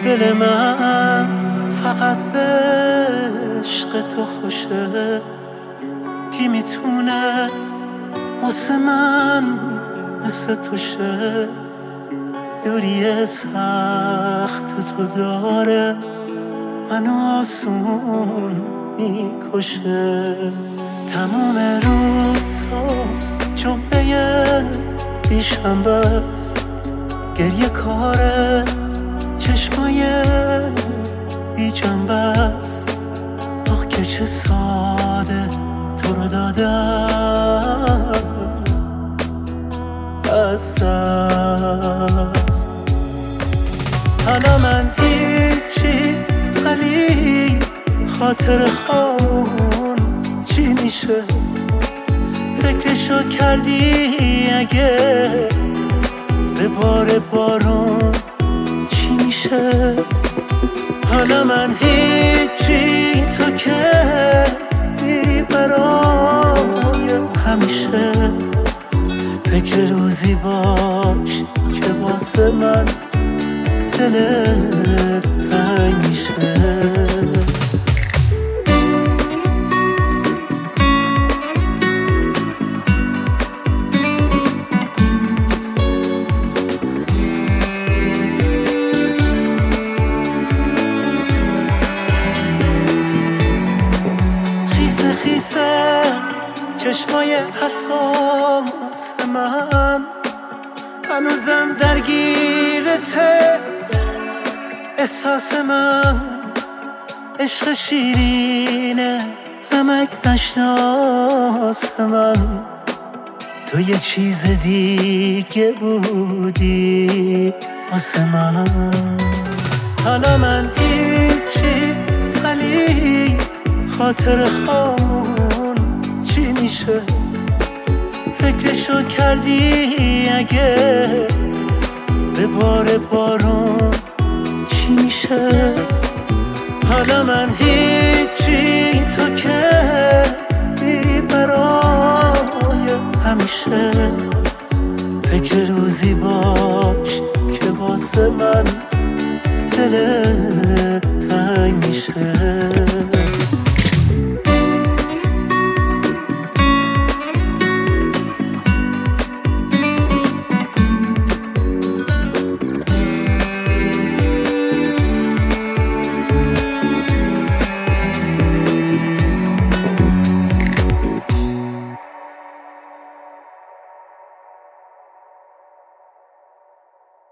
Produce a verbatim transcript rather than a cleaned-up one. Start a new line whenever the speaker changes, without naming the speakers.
دل من فقط به عشق تو خوشه. کی میتونه واسه من مثل تو شه؟ دوری سخت تو داره منو آسون میکشه. تمام روزا جمعه پیشم بس گریه کاره، چشمای بی جنبه است. آخ که چه ساده تو رو دادم از دست. حالا من هیچی ولی خاطر خامون چی میشه؟ فکرشو کردی اگه به بار بارون چی میشه؟ حالا من هیچی تو که میری برای همیشه. فکر روزی باش که واسه من دلت تنگ میشه. خیسه خیسه چشمای حساس من هنوزم درگیرته. احساس من عشق شیرینه نمک نشناس من. تو یه چیز دیگه بودی واسه من. حالا من هیچی ولی خاطر خامون چی میشه؟ فکرشو کردی اگه به بار بارون چی میشه؟ حالا من هیچی تو که میری برای همیشه. فکر روزی باش که واسه من دلت تنگ میشه.